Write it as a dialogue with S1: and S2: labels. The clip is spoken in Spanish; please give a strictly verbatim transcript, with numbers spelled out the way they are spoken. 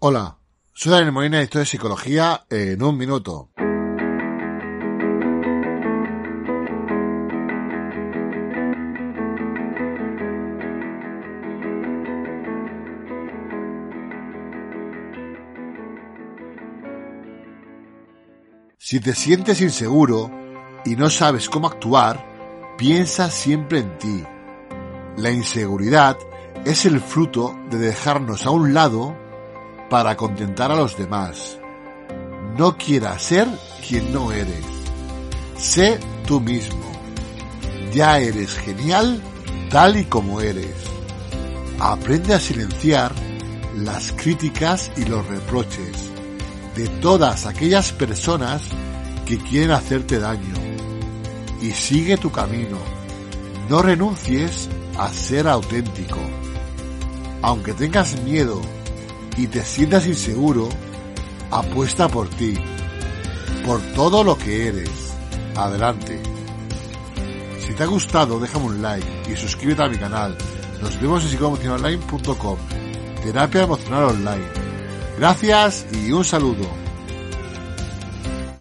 S1: Hola, soy Daniel Molina y esto es Psicología en un minuto. Si te sientes inseguro y no sabes cómo actuar, piensa siempre en ti. La inseguridad es el fruto de dejarnos a un lado para contentar a los demás. No quieras ser quien no eres. Sé tú mismo. Ya eres genial tal y como eres. Aprende a silenciar las críticas y los reproches de todas aquellas personas que quieren hacerte daño. Y sigue tu camino. No renuncies a ser auténtico. Aunque tengas miedo y te sientas inseguro, apuesta por ti, por todo lo que eres. Adelante. Si te ha gustado, déjame un like y suscríbete a mi canal. Nos vemos en psicología emocional online punto com. Terapia emocional online. Gracias y un saludo.